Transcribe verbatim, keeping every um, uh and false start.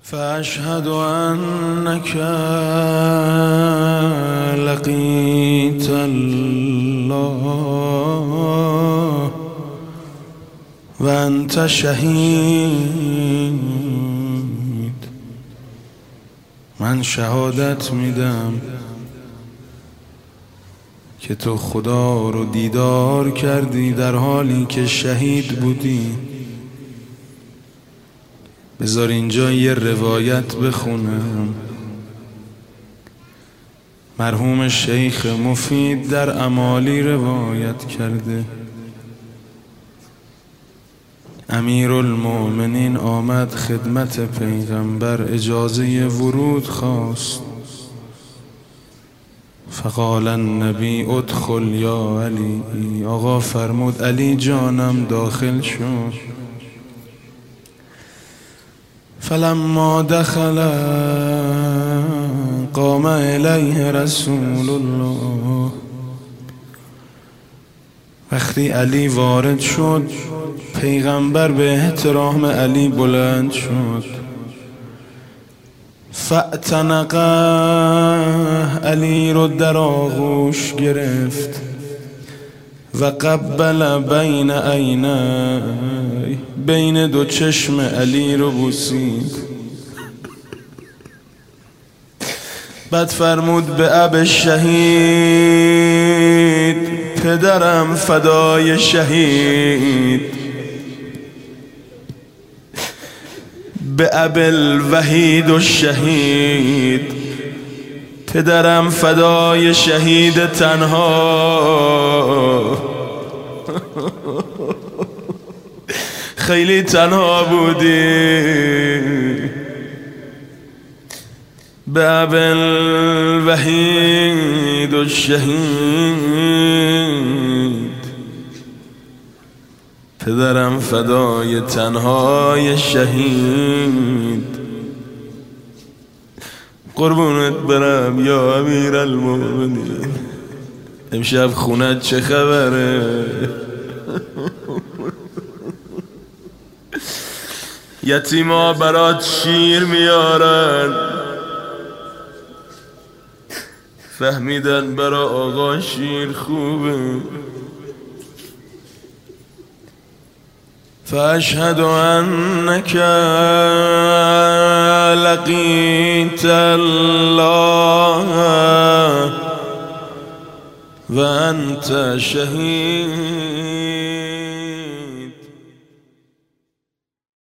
فأشهد أنك لقيت الله وأنت شهید. من شهادت میدم که تو خدا رو دیدار کردی در حالی که شهید بودی. بذار اینجا یه روایت بخونم. مرحوم شیخ مفید در امالی روایت کرده. امیرالمؤمنین آمد خدمت پیغمبر، اجازه ورود خواست. فقال النبی ادخل یا علی. آقا فرمود علی جانم داخل شد. فلما دخل قام الیه رسول الله. وقتی علی وارد شد پیغمبر به احترام علی بلند شد. فاعتنقه، علی رو در آغوش گرفت. و قبل بین عینی، بین دو چشم علی رو بوسید. بعد فرمود به اب شهید، پدرم فدای شهید. به اب الوحید و شهید، پدرم فدای شهید تنها. خیلی تنها بودی. به اب الوحید و شهید، پدرم فدای تنهای شهید. قربونت برم یا امیرالمؤمنین. امشب خونت چه خبره؟ یتیما برات شیر میارن. فهمیدن برا آقا شیر خوبه. فاشهد انک لقیت الله و انت شهید.